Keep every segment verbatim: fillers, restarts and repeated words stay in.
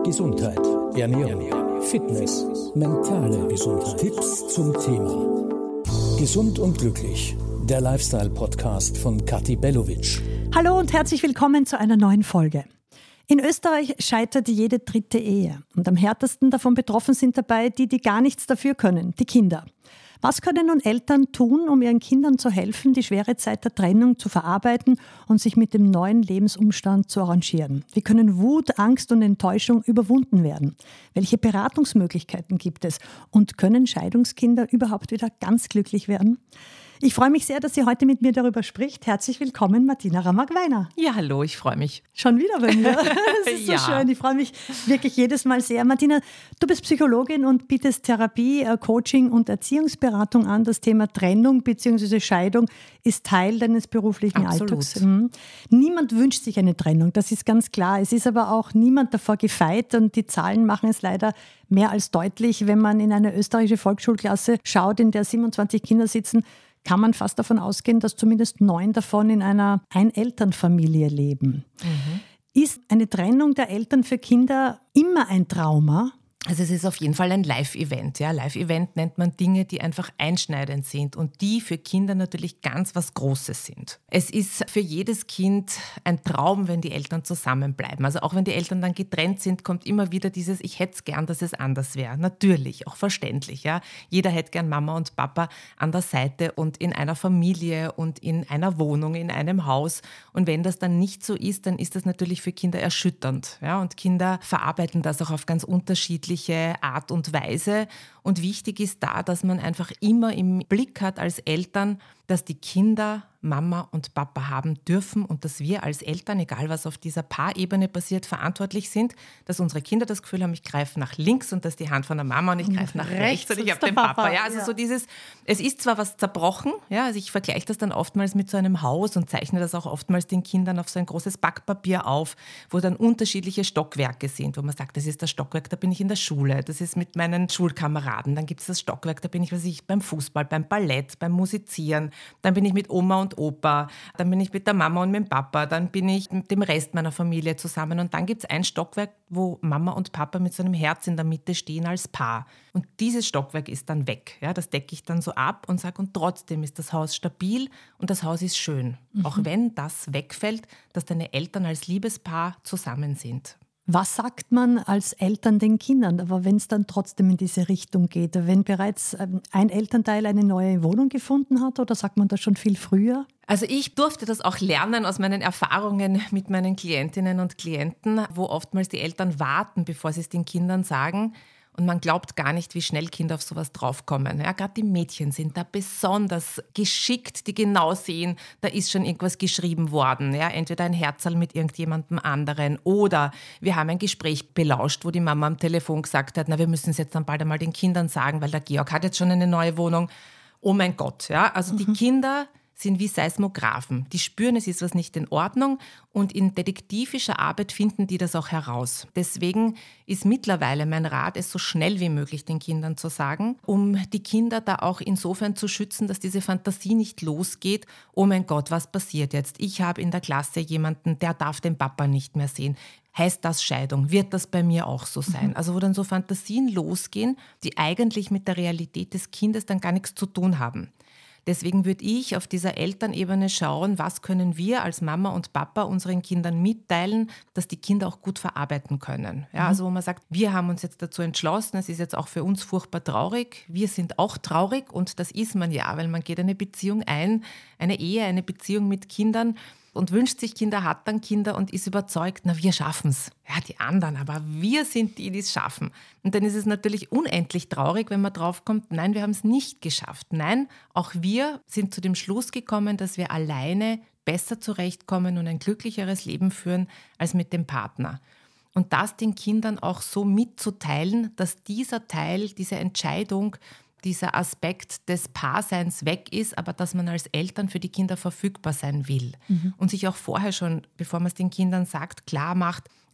Gesundheit, Ernährung, Fitness, mentale Gesundheit. Tipps zum Thema Gesund und glücklich. Der Lifestyle-Podcast von Kathi Belowitsch. Hallo und herzlich willkommen zu einer neuen Folge. In Österreich scheitert jede dritte Ehe. Und am härtesten davon betroffen sind dabei die, die gar nichts dafür können, die Kinder. Was können nun Eltern tun, um ihren Kindern zu helfen, die schwere Zeit der Trennung zu verarbeiten und sich mit dem neuen Lebensumstand zu arrangieren? Wie können Wut, Angst und Enttäuschung überwunden werden? Welche Beratungsmöglichkeiten gibt es? Und können Scheidungskinder überhaupt wieder ganz glücklich werden? Ich freue mich sehr, dass sie heute mit mir darüber spricht. Herzlich willkommen, Martina Ramag-Weiner. Ja, hallo, ich freue mich. Schon wieder bei mir. Das ist so ja. schön. Ich freue mich wirklich jedes Mal sehr. Martina, du bist Psychologin und bietest Therapie, Coaching und Erziehungsberatung an. Das Thema Trennung bzw. Scheidung ist Teil deines beruflichen Absolut. Alltags. Mhm. Niemand wünscht sich eine Trennung, das ist ganz klar. Es ist aber auch niemand davor gefeit und die Zahlen machen es leider mehr als deutlich. Wenn man in eine österreichische Volksschulklasse schaut, in der siebenundzwanzig Kinder sitzen, kann man fast davon ausgehen, dass zumindest neun davon in einer Einelternfamilie leben. Mhm. Ist eine Trennung der Eltern für Kinder immer ein Trauma? Also es ist auf jeden Fall ein Live-Event. Ja? Live-Event nennt man Dinge, die einfach einschneidend sind und die für Kinder natürlich ganz was Großes sind. Es ist für jedes Kind ein Traum, wenn die Eltern zusammenbleiben. Also auch wenn die Eltern dann getrennt sind, kommt immer wieder dieses, ich hätte es gern, dass es anders wäre. Natürlich, auch verständlich. Ja? Jeder hätte gern Mama und Papa an der Seite und in einer Familie und in einer Wohnung, in einem Haus. Und wenn das dann nicht so ist, dann ist das natürlich für Kinder erschütternd. Ja? Und Kinder verarbeiten das auch auf ganz unterschiedliche Art und Weise. Und wichtig ist da, dass man einfach immer im Blick hat als Eltern, dass die Kinder Mama und Papa haben dürfen und dass wir als Eltern, egal was auf dieser Paarebene passiert, verantwortlich sind, dass unsere Kinder das Gefühl haben, ich greife nach links und das ist die Hand von der Mama und ich greife nach rechts und ich habe den Papa. Papa. Ja, also ja. so dieses, es ist zwar was zerbrochen, ja, also ich vergleiche das dann oftmals mit so einem Haus und zeichne das auch oftmals den Kindern auf so ein großes Backpapier auf, wo dann unterschiedliche Stockwerke sind, wo man sagt, das ist das Stockwerk, da bin ich in der Schule, das ist mit meinen Schulkameraden, dann gibt es das Stockwerk, da bin ich, was ich, beim Fußball, beim Ballett, beim Musizieren, dann bin ich mit Oma und Opa, dann bin ich mit der Mama und mit dem Papa, dann bin ich mit dem Rest meiner Familie zusammen und dann gibt es ein Stockwerk, wo Mama und Papa mit so einem Herz in der Mitte stehen als Paar. Und dieses Stockwerk ist dann weg. Ja, das decke ich dann so ab und sage, und trotzdem ist das Haus stabil und das Haus ist schön. Mhm. Auch wenn das wegfällt, dass deine Eltern als Liebespaar zusammen sind. Was sagt man als Eltern den Kindern, aber wenn es dann trotzdem in diese Richtung geht? Wenn bereits ein Elternteil eine neue Wohnung gefunden hat oder sagt man das schon viel früher? Also ich durfte das auch lernen aus meinen Erfahrungen mit meinen Klientinnen und Klienten, wo oftmals die Eltern warten, bevor sie es den Kindern sagen. Und man glaubt gar nicht, wie schnell Kinder auf sowas draufkommen. Ja, gerade die Mädchen sind da besonders geschickt, die genau sehen, da ist schon irgendwas geschrieben worden. Ja, entweder ein Herzerl mit irgendjemandem anderen oder wir haben ein Gespräch belauscht, wo die Mama am Telefon gesagt hat, na, wir müssen es jetzt dann bald einmal den Kindern sagen, weil der Georg hat jetzt schon eine neue Wohnung. Oh mein Gott, ja, also mhm. die Kinder sind wie Seismographen. Die spüren, es ist was nicht in Ordnung und in detektivischer Arbeit finden die das auch heraus. Deswegen ist mittlerweile mein Rat, es so schnell wie möglich den Kindern zu sagen, um die Kinder da auch insofern zu schützen, dass diese Fantasie nicht losgeht. Oh mein Gott, was passiert jetzt? Ich habe in der Klasse jemanden, der darf den Papa nicht mehr sehen. Heißt das Scheidung? Wird das bei mir auch so sein? Mhm. Also wo dann so Fantasien losgehen, die eigentlich mit der Realität des Kindes dann gar nichts zu tun haben. Deswegen würde ich auf dieser Elternebene schauen, was können wir als Mama und Papa unseren Kindern mitteilen, dass die Kinder auch gut verarbeiten können. Ja, also wo man sagt, wir haben uns jetzt dazu entschlossen, es ist jetzt auch für uns furchtbar traurig, wir sind auch traurig und das ist man ja, weil man geht eine Beziehung ein, eine Ehe, eine Beziehung mit Kindern und wünscht sich Kinder, hat dann Kinder und ist überzeugt, na, wir schaffen es. Ja, die anderen, aber wir sind die, die es schaffen. Und dann ist es natürlich unendlich traurig, wenn man draufkommt, nein, wir haben es nicht geschafft. Nein, auch wir sind zu dem Schluss gekommen, dass wir alleine besser zurechtkommen und ein glücklicheres Leben führen als mit dem Partner. Und das den Kindern auch so mitzuteilen, dass dieser Teil, diese Entscheidung, dieser Aspekt des Paarseins weg ist, aber dass man als Eltern für die Kinder verfügbar sein will. Mhm. Und sich auch vorher schon, bevor man es den Kindern sagt, klar macht,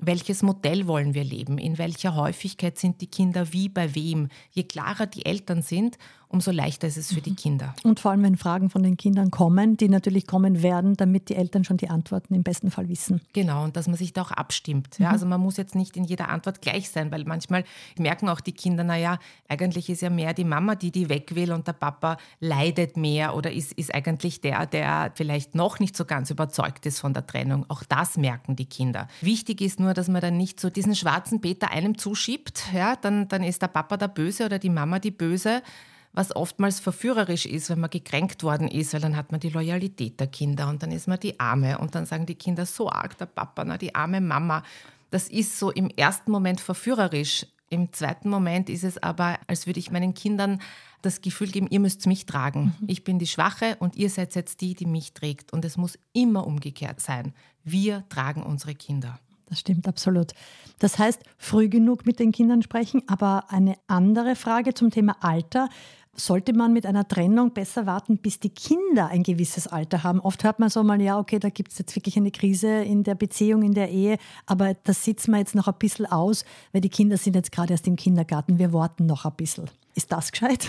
welches Modell wollen wir leben, in welcher Häufigkeit sind die Kinder wie bei wem. Je klarer die Eltern sind, umso leichter ist es für die Kinder. Und vor allem, wenn Fragen von den Kindern kommen, die natürlich kommen werden, damit die Eltern schon die Antworten im besten Fall wissen. Genau, und dass man sich da auch abstimmt. Ja, also man muss jetzt nicht in jeder Antwort gleich sein, weil manchmal merken auch die Kinder, naja, eigentlich ist ja mehr die Mama, die die weg will und der Papa leidet mehr oder ist, ist eigentlich der, der vielleicht noch nicht so ganz überzeugt ist von der Trennung. Auch das merken die Kinder. Wichtig ist nur, dass man dann nicht so diesen schwarzen Peter einem zuschiebt, ja, dann, dann ist der Papa der Böse oder die Mama die Böse, was oftmals verführerisch ist, wenn man gekränkt worden ist, weil dann hat man die Loyalität der Kinder und dann ist man die Arme und dann sagen die Kinder, so arg der Papa, na, die arme Mama. Das ist so im ersten Moment verführerisch. Im zweiten Moment ist es aber, als würde ich meinen Kindern das Gefühl geben, ihr müsst mich tragen. Mhm. Ich bin die Schwache und ihr seid jetzt die, die mich trägt. Und es muss immer umgekehrt sein. Wir tragen unsere Kinder. Das stimmt absolut. Das heißt, früh genug mit den Kindern sprechen. Aber eine andere Frage zum Thema Alter. Sollte man mit einer Trennung besser warten, bis die Kinder ein gewisses Alter haben? Oft hört man so mal, ja, okay, da gibt es jetzt wirklich eine Krise in der Beziehung, in der Ehe, aber das sitzen wir jetzt noch ein bisschen aus, weil die Kinder sind jetzt gerade erst im Kindergarten, wir warten noch ein bisschen. Ist das gescheit?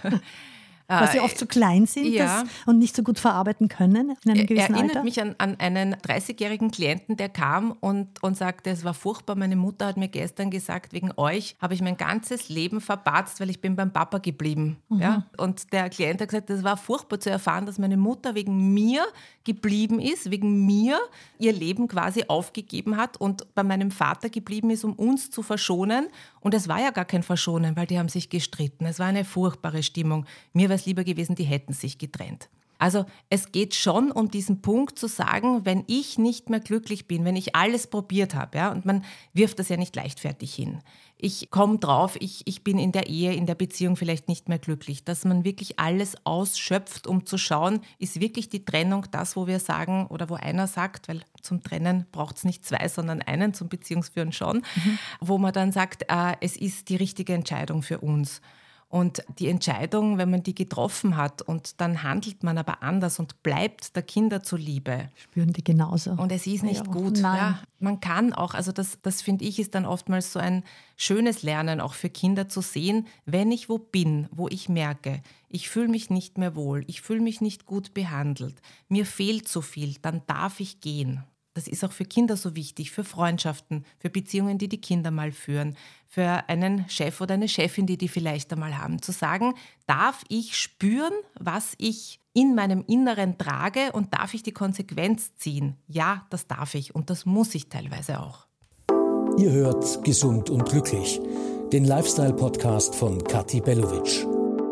Weil sie oft so klein sind ja. das und nicht so gut verarbeiten können in einem gewissen Erinnert Alter? mich an, an einen dreißigjährigen Klienten, der kam und, und sagte, es war furchtbar, meine Mutter hat mir gestern gesagt, wegen euch habe ich mein ganzes Leben verpatzt, weil ich bin beim Papa geblieben. Mhm. Ja? Und der Klient hat gesagt, es war furchtbar zu erfahren, dass meine Mutter wegen mir geblieben ist, wegen mir ihr Leben quasi aufgegeben hat und bei meinem Vater geblieben ist, um uns zu verschonen. Und es war ja gar kein Verschonen, weil die haben sich gestritten. Es war eine furchtbare Stimmung. Mir wäre es lieber gewesen, die hätten sich getrennt. Also es geht schon um diesen Punkt zu sagen, wenn ich nicht mehr glücklich bin, wenn ich alles probiert habe, ja, und man wirft das ja nicht leichtfertig hin. Ich komme drauf, ich, ich bin in der Ehe, in der Beziehung vielleicht nicht mehr glücklich, dass man wirklich alles ausschöpft, um zu schauen, ist wirklich die Trennung das, wo wir sagen oder wo einer sagt, weil zum Trennen braucht es nicht zwei, sondern einen, zum Beziehungsführen schon, mhm. wo man dann sagt, äh, es ist die richtige Entscheidung für uns. Und die Entscheidung, wenn man die getroffen hat und dann handelt man aber anders und bleibt der Kinder zuliebe. Spüren die genauso. Und es ist nicht ja, gut. Ja, man kann auch, also das, das finde ich, ist dann oftmals so ein schönes Lernen auch für Kinder zu sehen, wenn ich wo bin, wo ich merke, ich fühle mich nicht mehr wohl, ich fühle mich nicht gut behandelt, mir fehlt so viel, dann darf ich gehen. Das ist auch für Kinder so wichtig, für Freundschaften, für Beziehungen, die die Kinder mal führen, für einen Chef oder eine Chefin, die die vielleicht einmal haben, zu sagen, darf ich spüren, was ich in meinem Inneren trage und darf ich die Konsequenz ziehen? Ja, das darf ich und das muss ich teilweise auch. Ihr hört Gesund und Glücklich, den Lifestyle-Podcast von Kathi Belowitsch.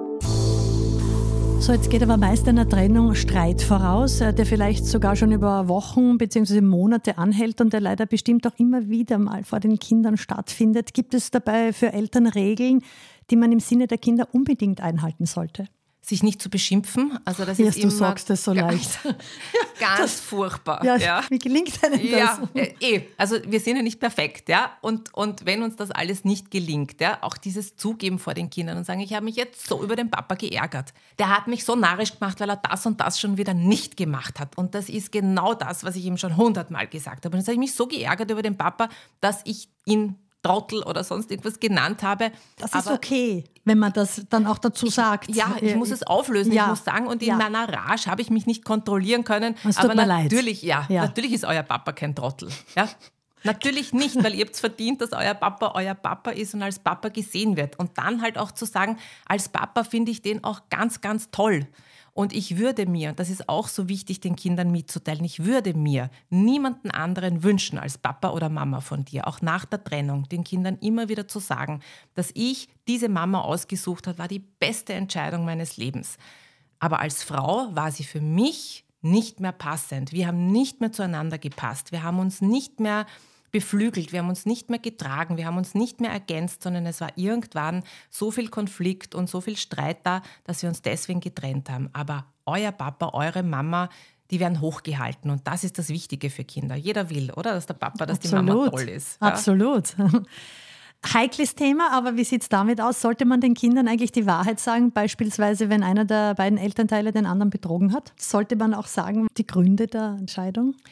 So, jetzt geht aber meist einer Trennung Streit voraus, der vielleicht sogar schon über Wochen bzw. Monate anhält und der leider bestimmt auch immer wieder mal vor den Kindern stattfindet. Gibt es dabei für Eltern Regeln, die man im Sinne der Kinder unbedingt einhalten sollte? Sich nicht zu beschimpfen. Also das Yes, ist du immer sagst das so ganz, leicht. Ganz das, furchtbar. Ja, ja. Wie gelingt einem das? Ja, äh, eh. Also wir sind ja nicht perfekt. Ja? Und, und wenn uns das alles nicht gelingt, ja, auch dieses Zugeben vor den Kindern und sagen, ich habe mich jetzt so über den Papa geärgert. Der hat mich so narrisch gemacht, weil er das und das schon wieder nicht gemacht hat. Und das ist genau das, was ich ihm schon hundertmal gesagt habe. Und jetzt habe ich mich so geärgert über den Papa, dass ich ihn Trottel oder sonst irgendwas genannt habe. Das ist aber okay, wenn man das dann auch dazu sagt. Ich, ja, ich muss es auflösen, ja. ich muss sagen, und in ja. meiner Rage habe ich mich nicht kontrollieren können. Es tut aber mir natürlich, leid. Ja, ja, natürlich ist euer Papa kein Trottel. Ja? Natürlich nicht, weil ihr habt es verdient, dass euer Papa euer Papa ist und als Papa gesehen wird. Und dann halt auch zu sagen, als Papa finde ich den auch ganz, ganz toll. Und ich würde mir, und das ist auch so wichtig, den Kindern mitzuteilen, ich würde mir niemanden anderen wünschen als Papa oder Mama von dir, auch nach der Trennung, den Kindern immer wieder zu sagen, dass ich diese Mama ausgesucht habe, war die beste Entscheidung meines Lebens. Aber als Frau war sie für mich nicht mehr passend. Wir haben nicht mehr zueinander gepasst. Wir haben uns nicht mehr beflügelt, wir haben uns nicht mehr getragen, wir haben uns nicht mehr ergänzt, sondern es war irgendwann so viel Konflikt und so viel Streit da, dass wir uns deswegen getrennt haben. Aber euer Papa, eure Mama, die werden hochgehalten und das ist das Wichtige für Kinder. Jeder will, oder? Dass der Papa, dass Absolut. die Mama toll ist. Ja? Absolut. Heikles Thema, aber wie sieht es damit aus? Sollte man den Kindern eigentlich die Wahrheit sagen? Beispielsweise, wenn einer der beiden Elternteile den anderen betrogen hat? Sollte man auch sagen, die Gründe der Entscheidung?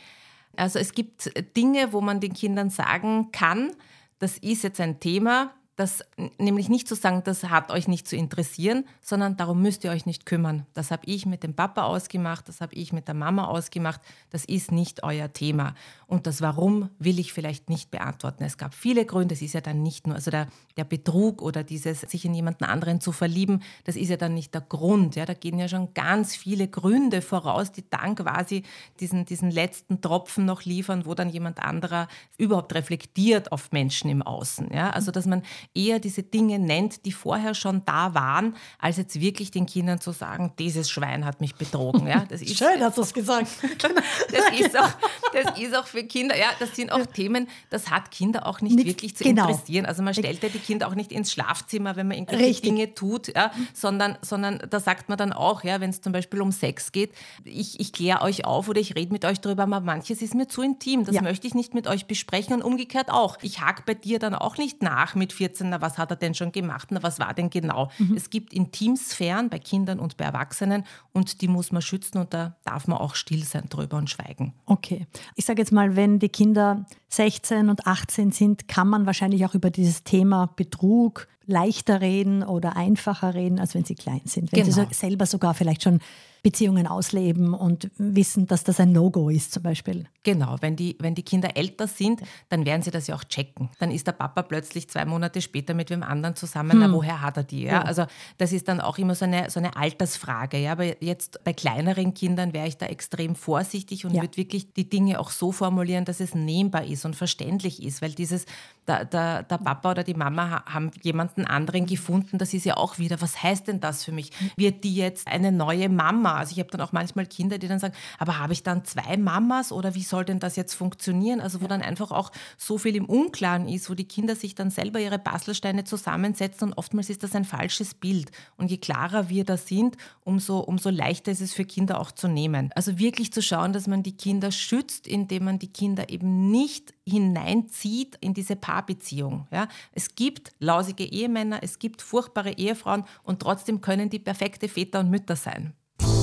Also es gibt Dinge, wo man den Kindern sagen kann, das ist jetzt ein Thema, das nämlich nicht zu sagen, das hat euch nicht zu interessieren, sondern darum müsst ihr euch nicht kümmern. Das habe ich mit dem Papa ausgemacht, das habe ich mit der Mama ausgemacht, das ist nicht euer Thema. Und das Warum will ich vielleicht nicht beantworten. Es gab viele Gründe, es ist ja dann nicht nur, also der, der Betrug oder dieses sich in jemanden anderen zu verlieben, das ist ja dann nicht der Grund. Ja, da gehen ja schon ganz viele Gründe voraus, die dann quasi diesen, diesen letzten Tropfen noch liefern, wo dann jemand anderer überhaupt reflektiert auf Menschen im Außen. Ja, also dass man eher diese Dinge nennt, die vorher schon da waren, als jetzt wirklich den Kindern zu sagen, dieses Schwein hat mich betrogen. Ja, das ist, schön hast du es gesagt. das, ist auch, das ist auch für Kinder, ja, das sind auch Themen, das hat Kinder auch nicht, nicht wirklich zu genau. interessieren. Also man stellt ja die Kinder auch nicht ins Schlafzimmer, wenn man irgendwelche Richtig. Dinge tut, ja, sondern, sondern da sagt man dann auch, ja, wenn es zum Beispiel um Sex geht, ich, ich kläre euch auf oder ich rede mit euch drüber, aber manches ist mir zu intim, das ja. möchte ich nicht mit euch besprechen und umgekehrt auch. Ich hake bei dir dann auch nicht nach mit vierzehn, na, was hat er denn schon gemacht, na, was war denn genau? Mhm. Es gibt Intimsphären bei Kindern und bei Erwachsenen und die muss man schützen und da darf man auch still sein drüber und schweigen. Okay. Ich sage jetzt mal, wenn die Kinder sechzehn und achtzehn sind, kann man wahrscheinlich auch über dieses Thema Betrug leichter reden oder einfacher reden, als wenn sie klein sind. Wenn genau. sie so selber sogar vielleicht schon Beziehungen ausleben und wissen, dass das ein No-Go ist zum Beispiel. Genau, wenn die, wenn die Kinder älter sind, dann werden sie das ja auch checken. Dann ist der Papa plötzlich zwei Monate später mit wem anderen zusammen. Hm. Na, woher hat er die? Ja? Ja. Also das ist dann auch immer so eine, so eine Altersfrage. Ja? Aber jetzt bei kleineren Kindern wäre ich da extrem vorsichtig und ja. würde wirklich die Dinge auch so formulieren, dass es nehmbar ist und verständlich ist. Weil dieses, der, der, der Papa oder die Mama haben jemanden anderen gefunden, das ist ja auch wieder, was heißt denn das für mich? Wird die jetzt eine neue Mama? Also ich habe dann auch manchmal Kinder, die dann sagen, aber habe ich dann zwei Mamas oder wie soll denn das jetzt funktionieren? Also wo dann einfach auch so viel im Unklaren ist, wo die Kinder sich dann selber ihre Puzzlesteine zusammensetzen und oftmals ist das ein falsches Bild. Und je klarer wir da sind, umso, umso leichter ist es für Kinder auch zu nehmen. Also wirklich zu schauen, dass man die Kinder schützt, indem man die Kinder eben nicht hineinzieht in diese Paarbeziehung. Ja? Es gibt lausige Ehemänner, es gibt furchtbare Ehefrauen und trotzdem können die perfekte Väter und Mütter sein.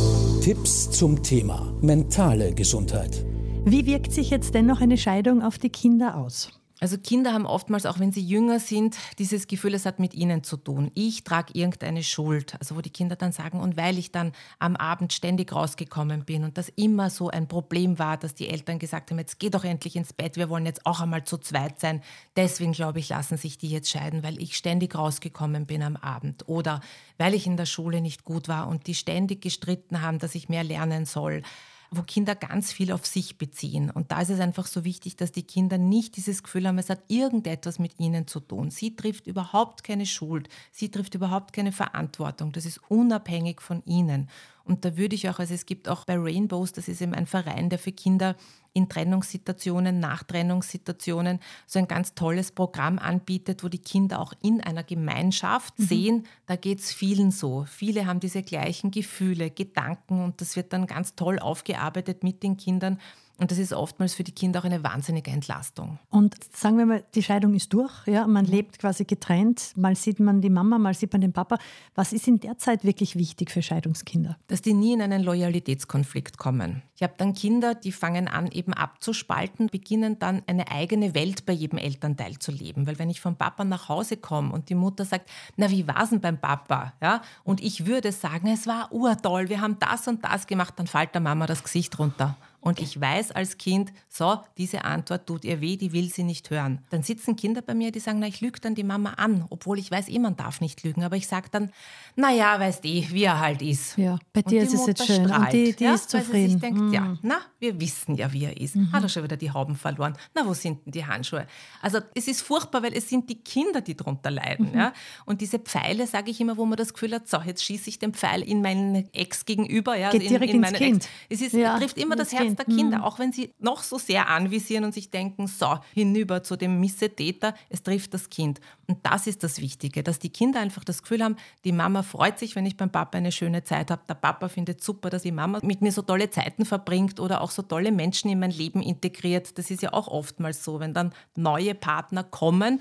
Tipps zum Thema mentale Gesundheit. Wie wirkt sich jetzt dennoch eine Scheidung auf die Kinder aus? Also Kinder haben oftmals, auch wenn sie jünger sind, dieses Gefühl, es hat mit ihnen zu tun. Ich trage irgendeine Schuld. Also wo die Kinder dann sagen, und weil ich dann am Abend ständig rausgekommen bin und das immer so ein Problem war, dass die Eltern gesagt haben, jetzt geh doch endlich ins Bett, wir wollen jetzt auch einmal zu zweit sein. Deswegen, glaube ich, lassen sich die jetzt scheiden, weil ich ständig rausgekommen bin am Abend. Oder weil ich in der Schule nicht gut war und die ständig gestritten haben, dass ich mehr lernen soll. Wo Kinder ganz viel auf sich beziehen. Und da ist es einfach so wichtig, dass die Kinder nicht dieses Gefühl haben, es hat irgendetwas mit ihnen zu tun. Sie trifft überhaupt keine Schuld, sie trifft überhaupt keine Verantwortung. Das ist unabhängig von ihnen. Und da würde ich auch, also es gibt auch bei Rainbows, das ist eben ein Verein, der für Kinder in Trennungssituationen, Nachtrennungssituationen so ein ganz tolles Programm anbietet, wo die Kinder auch in einer Gemeinschaft mhm. sehen, da geht es vielen so. Viele haben diese gleichen Gefühle, Gedanken und das wird dann ganz toll aufgearbeitet mit den Kindern. Und das ist oftmals für die Kinder auch eine wahnsinnige Entlastung. Und sagen wir mal, die Scheidung ist durch, ja, man lebt quasi getrennt, mal sieht man die Mama, mal sieht man den Papa. Was ist in der Zeit wirklich wichtig für Scheidungskinder? Dass die nie in einen Loyalitätskonflikt kommen. Ich habe dann Kinder, die fangen an eben abzuspalten, beginnen dann eine eigene Welt bei jedem Elternteil zu leben. Weil wenn ich vom Papa nach Hause komme und die Mutter sagt, na wie war es denn beim Papa? Ja? Und ich würde sagen, es war urtoll, wir haben das und das gemacht, dann fällt der Mama das Gesicht runter. Und ich weiß als Kind, so, diese Antwort tut ihr weh, die will sie nicht hören. Dann sitzen Kinder bei mir, die sagen, na, ich lüge dann die Mama an, obwohl ich weiß, eh, man darf nicht lügen. Aber ich sage dann, naja, weißt du, wie er halt ist. Ja, bei dir ist es jetzt schön strahlt, und die, die ja, ist zufrieden. Weil sie sich denkt, mm. ja, na, wir wissen ja, wie er ist. Mhm. Hat er schon wieder die Hauben verloren? Na, wo sind denn die Handschuhe? Also es ist furchtbar, weil es sind die Kinder, die darunter leiden. Mhm. Ja? Und diese Pfeile, sage ich immer, wo man das Gefühl hat, so, jetzt schieße ich den Pfeil in meinen Ex gegenüber. Ja, Geht also in, direkt in ins Kind. Ex. Es ist, ja, trifft immer das Herz kind. der Kinder, mhm. auch wenn sie noch so sehr anvisieren und sich denken, so, hinüber zu dem Missetäter, es trifft das Kind. Und das ist das Wichtige, dass die Kinder einfach das Gefühl haben, die Mama freut sich, wenn ich beim Papa eine schöne Zeit habe. Der Papa findet super, dass die Mama mit mir so tolle Zeiten verbringt oder auch so tolle Menschen in mein Leben integriert. Das ist ja auch oftmals so, wenn dann neue Partner kommen.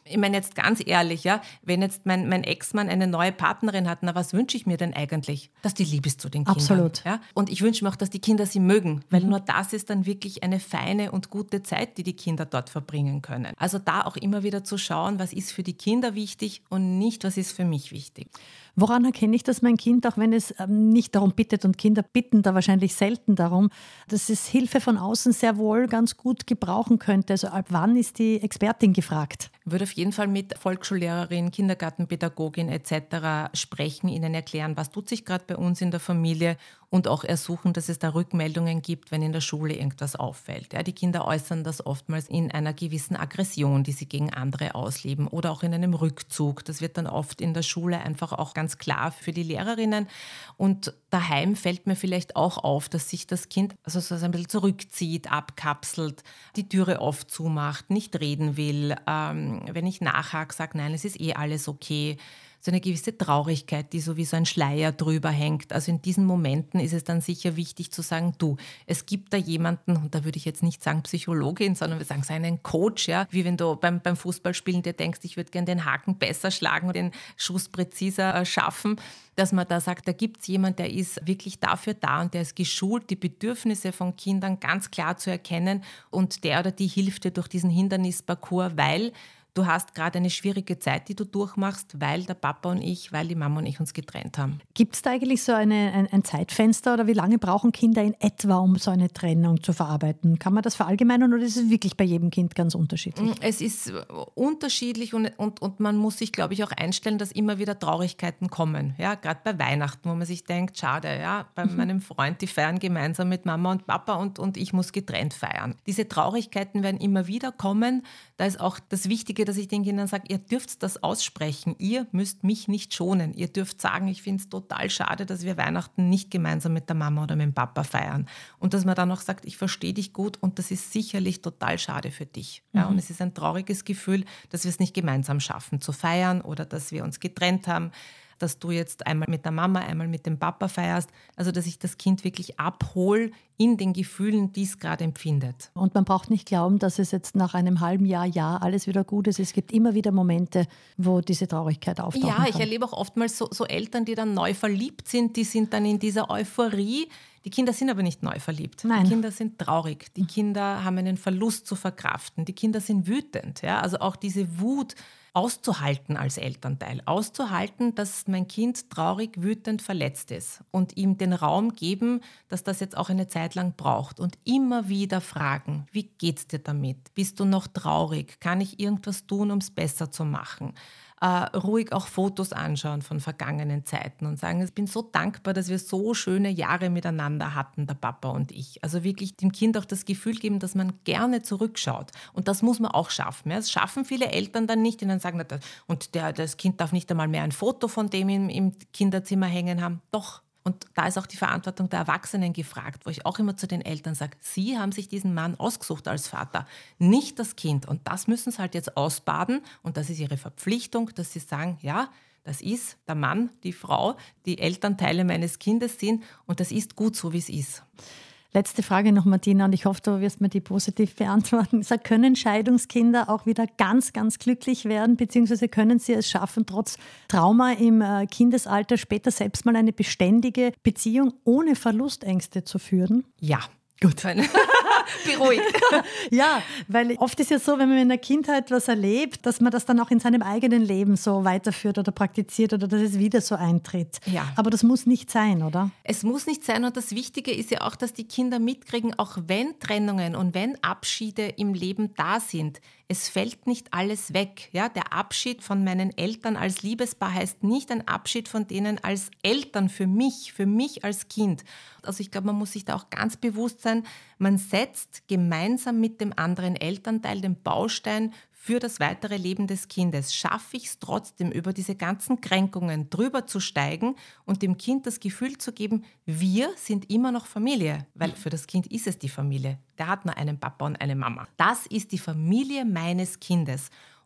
Ich meine jetzt ganz ehrlich, ja, wenn jetzt mein, mein Ex-Mann eine neue Partnerin hat, na was wünsche ich mir denn eigentlich? Dass die lieb ist zu den Kindern. Absolut. Ja? Und ich wünsche mir auch, dass die Kinder sie mögen, weil Mhm. nur das ist dann wirklich eine feine und gute Zeit, die die Kinder dort verbringen können. Also da auch immer wieder zu schauen, was ist für die Kinder wichtig und nicht, was ist für mich wichtig. Woran erkenne ich, dass mein Kind, auch wenn es ähm, nicht darum bittet, und Kinder bitten da wahrscheinlich selten darum, dass es Hilfe von außen sehr wohl ganz gut gebrauchen könnte? Also ab wann ist die Expertin gefragt? Ich würde auf jeden Fall mit Volksschullehrerin, Kindergartenpädagogin et cetera sprechen, ihnen erklären, was tut sich gerade bei uns in der Familie und auch ersuchen, dass es da Rückmeldungen gibt, wenn in der Schule irgendwas auffällt. Ja, die Kinder äußern das oftmals in einer gewissen Aggression, die sie gegen andere ausleben oder auch in einem Rückzug. Das wird dann oft in der Schule einfach auch ganz klar für die Lehrerinnen. Und daheim fällt mir vielleicht auch auf, dass sich das Kind also so ein bisschen zurückzieht, abkapselt, die Türe oft zumacht, nicht reden will. Ähm, wenn ich nachhake, sage, nein, es ist eh alles okay. So eine gewisse Traurigkeit, die so wie so ein Schleier drüber hängt. Also in diesen Momenten ist es dann sicher wichtig zu sagen, du, es gibt da jemanden, und da würde ich jetzt nicht sagen Psychologin, sondern wir sagen es einen Coach, ja, wie wenn du beim, beim Fußballspielen dir denkst, ich würde gerne den Haken besser schlagen und den Schuss präziser äh, schaffen, dass man da sagt, da gibt es jemanden, der ist wirklich dafür da und der ist geschult, die Bedürfnisse von Kindern ganz klar zu erkennen und der oder die hilft dir durch diesen Hindernisparcours, weil du hast gerade eine schwierige Zeit, die du durchmachst, weil der Papa und ich, weil die Mama und ich uns getrennt haben. Gibt es da eigentlich so eine, ein, ein Zeitfenster oder wie lange brauchen Kinder in etwa, um so eine Trennung zu verarbeiten? Kann man das verallgemeinern oder ist es wirklich bei jedem Kind ganz unterschiedlich? Es ist unterschiedlich und, und, und man muss sich, glaube ich, auch einstellen, dass immer wieder Traurigkeiten kommen. Ja, gerade bei Weihnachten, wo man sich denkt, schade, ja, bei mhm. meinem Freund, die feiern gemeinsam mit Mama und Papa und, und ich muss getrennt feiern. Diese Traurigkeiten werden immer wieder kommen. Da ist auch das Wichtige, dass ich den Kindern sage, ihr dürft das aussprechen, ihr müsst mich nicht schonen. Ihr dürft sagen, ich finde es total schade, dass wir Weihnachten nicht gemeinsam mit der Mama oder mit dem Papa feiern. Und dass man dann auch sagt, ich verstehe dich gut und das ist sicherlich total schade für dich. Ja, mhm. Und es ist ein trauriges Gefühl, dass wir es nicht gemeinsam schaffen zu feiern oder dass wir uns getrennt haben, dass du jetzt einmal mit der Mama, einmal mit dem Papa feierst. Also, dass ich das Kind wirklich abhole in den Gefühlen, die es gerade empfindet. Und man braucht nicht glauben, dass es jetzt nach einem halben Jahr, Jahr alles wieder gut ist. Es gibt immer wieder Momente, wo diese Traurigkeit auftauchen Ja, kann. ich erlebe auch oftmals so, so Eltern, die dann neu verliebt sind, die sind dann in dieser Euphorie. Die Kinder sind aber nicht neu verliebt. Nein. Die Kinder sind traurig. Die Kinder haben einen Verlust zu verkraften. Die Kinder sind wütend. Ja? Also auch diese Wut auszuhalten als Elternteil. Auszuhalten, dass mein Kind traurig, wütend, verletzt ist. Und ihm den Raum geben, dass das jetzt auch eine Zeit lang braucht. Und immer wieder fragen, wie geht's dir damit? Bist du noch traurig? Kann ich irgendwas tun, um es besser zu machen? Uh, ruhig auch Fotos anschauen von vergangenen Zeiten und sagen, ich bin so dankbar, dass wir so schöne Jahre miteinander hatten, der Papa und ich. Also wirklich dem Kind auch das Gefühl geben, dass man gerne zurückschaut. Und das muss man auch schaffen. Ja. Das schaffen viele Eltern dann nicht, die dann sagen, und der, das Kind darf nicht einmal mehr ein Foto von dem im, im Kinderzimmer hängen haben. Doch. Und da ist auch die Verantwortung der Erwachsenen gefragt, wo ich auch immer zu den Eltern sage, sie haben sich diesen Mann ausgesucht als Vater, nicht das Kind. Und das müssen sie halt jetzt ausbaden und das ist ihre Verpflichtung, dass sie sagen, ja, das ist der Mann, die Frau, die Elternteile meines Kindes sind und das ist gut so, wie es ist. Letzte Frage noch, Martina, und ich hoffe, du wirst mir die positiv beantworten. Sag, können Scheidungskinder auch wieder ganz, ganz glücklich werden, beziehungsweise können sie es schaffen, trotz Trauma im Kindesalter später selbst mal eine beständige Beziehung ohne Verlustängste zu führen? Ja. Gut. Beruhigt. Ja, weil oft ist ja so, wenn man in der Kindheit was erlebt, dass man das dann auch in seinem eigenen Leben so weiterführt oder praktiziert oder dass es wieder so eintritt. Ja. Aber das muss nicht sein, oder? Es muss nicht sein und das Wichtige ist ja auch, dass die Kinder mitkriegen, auch wenn Trennungen und wenn Abschiede im Leben da sind, es fällt nicht alles weg. Ja? Der Abschied von meinen Eltern als Liebespaar heißt nicht ein Abschied von denen als Eltern für mich, für mich als Kind. Also ich glaube, man muss sich da auch ganz bewusst sein, man setzt gemeinsam mit dem anderen Elternteil den Baustein für das weitere Leben des Kindes. Schaffe ich es trotzdem, über diese ganzen Kränkungen drüber zu steigen und dem Kind das Gefühl zu geben, wir sind immer noch Familie, weil für das Kind ist es die Familie. Der hat nur einen Papa und eine Mama. Das ist die Familie meines Kindes.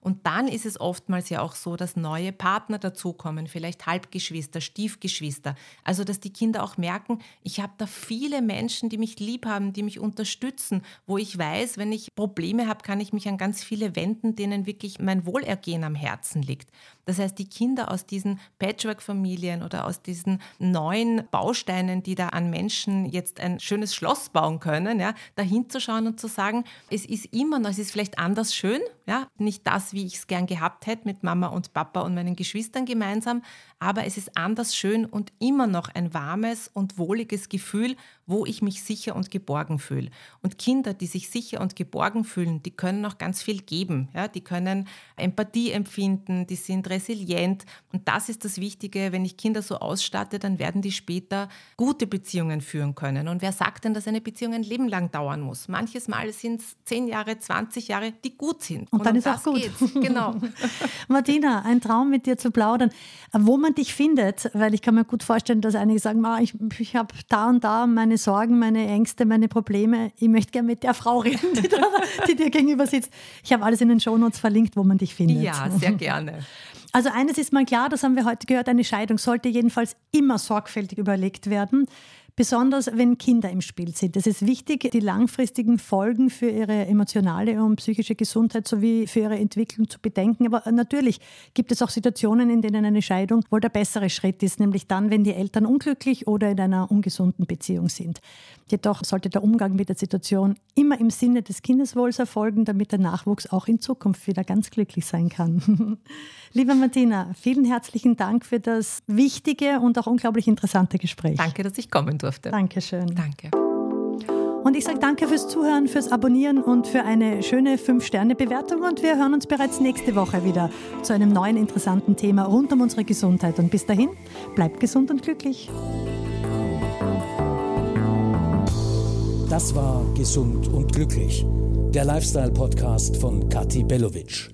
Und dann ist es oftmals ja auch so, dass neue Partner dazukommen, vielleicht Halbgeschwister, Stiefgeschwister. Also dass die Kinder auch merken, ich habe da viele Menschen, die mich lieb haben, die mich unterstützen, wo ich weiß, wenn ich Probleme habe, kann ich mich an ganz viele wenden, denen wirklich mein Wohlergehen am Herzen liegt. Das heißt, die Kinder aus diesen Patchwork-Familien oder aus diesen neuen Bausteinen, die da an Menschen jetzt ein schönes Schloss bauen können, ja, da hinzuschauen und zu sagen, es ist immer noch, es ist vielleicht anders schön, ja, nicht das, wie ich es gern gehabt hätte mit Mama und Papa und meinen Geschwistern gemeinsam, aber es ist anders schön und immer noch ein warmes und wohliges Gefühl, wo ich mich sicher und geborgen fühle. Und Kinder, die sich sicher und geborgen fühlen, die können auch ganz viel geben. Ja? Die können Empathie empfinden, die sind resilient. Und das ist das Wichtige, wenn ich Kinder so ausstatte, dann werden die später gute Beziehungen führen können. Und wer sagt denn, dass eine Beziehung ein Leben lang dauern muss? Manches Mal sind es zehn Jahre, zwanzig Jahre, die gut sind. Und, und dann um ist auch gut. Geht's. Genau. Martina, ein Traum mit dir zu plaudern. Wo man dich findet, weil ich kann mir gut vorstellen, dass einige sagen, ah, ich, ich habe da und da meine Sorgen, meine Ängste, meine Probleme. Ich möchte gerne mit der Frau reden, die, da, die dir gegenüber sitzt. Ich habe alles in den Shownotes verlinkt, wo man dich findet. Ja, sehr gerne. Also eines ist mal klar, das haben wir heute gehört, eine Scheidung sollte jedenfalls immer sorgfältig überlegt werden. Besonders wenn Kinder im Spiel sind. Es ist wichtig, die langfristigen Folgen für ihre emotionale und psychische Gesundheit sowie für ihre Entwicklung zu bedenken. Aber natürlich gibt es auch Situationen, in denen eine Scheidung wohl der bessere Schritt ist, nämlich dann, wenn die Eltern unglücklich oder in einer ungesunden Beziehung sind. Jedoch sollte der Umgang mit der Situation immer im Sinne des Kindeswohls erfolgen, damit der Nachwuchs auch in Zukunft wieder ganz glücklich sein kann. Liebe Martina, vielen herzlichen Dank für das wichtige und auch unglaublich interessante Gespräch. Danke, dass ich kommen durfte. Dankeschön. Danke. Und ich sage danke fürs Zuhören, fürs Abonnieren und für eine schöne fünf Sterne Bewertung. Und wir hören uns bereits nächste Woche wieder zu einem neuen interessanten Thema rund um unsere Gesundheit. Und bis dahin, bleibt gesund und glücklich. Das war Gesund und Glücklich, der Lifestyle-Podcast von Kathi Bellovic.